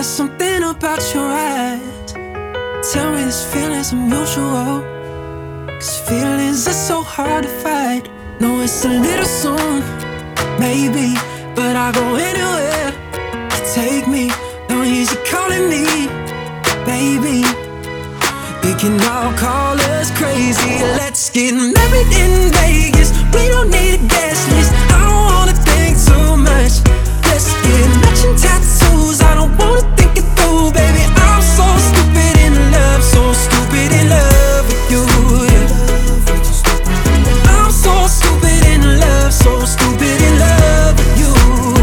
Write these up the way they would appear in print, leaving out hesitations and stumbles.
There's something about your eyes. Tell me this feeling's unusual, 'cause feelings are so hard to fight. No, it's a little soon, maybe, but I'll go anywhere you take me. No easy calling me, baby. We can all call us crazy. Let's get married in Vegas. We don't need a guest list. I don't wanna think too much. Let's get matching tattoos. I don't wanna think it through, baby. I'm so stupid in love, so stupid in love with you, yeah. I'm so stupid in love, so stupid in love with you.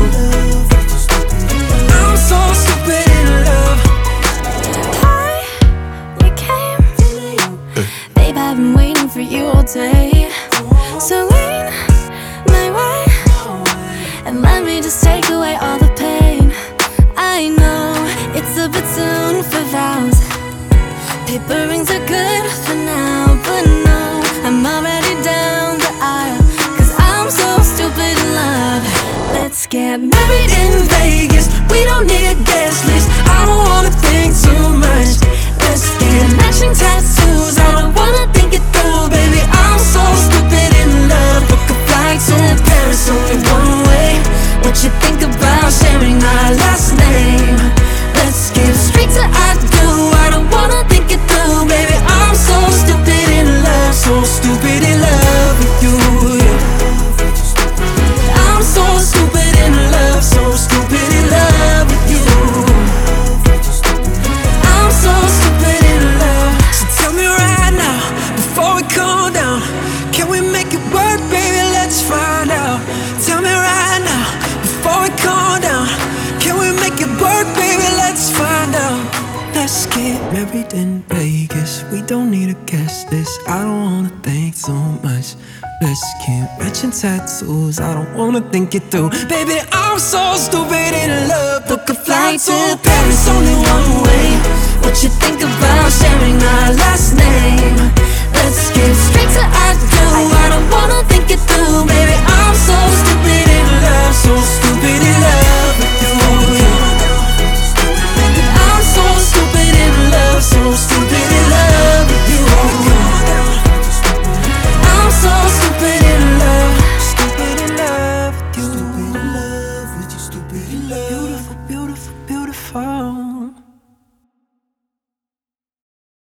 I'm so stupid in love. Hi, you came. Babe, I've been waiting for you all day. So lean my way and let me just take away all the pain. I know it's a bit soon for vows. Paper rings are good for now, but no, I'm already down the aisle, 'cause I'm so stupid in love. Let's get married in Vegas. We don't need a guest list. I don't wanna think too much. Let's get matching tattoos. I don't wanna think it through, baby. I'm so stupid in love. Book a flight to Paris, only one way. What you think about sharing our last name? Let's get straight to I do. I don't wanna think it through, baby. I'm so stupid in love, so stupid in love with you, yeah. I'm so stupid in love, so stupid in love with you. I'm so stupid in love. So tell me right now, before we cool down, can we make it work, baby? Let's find out. Tell me right now, before we cool down, can we make it work, baby? Let's find out. Let's get married in Vegas. We don't need a guest list. I don't wanna think too much. Let's get matching tattoos. I don't wanna think it through, baby. I'm so stupid in love. Book a flight to Paris, only one way. What you think about sharing our last name? Let's get straight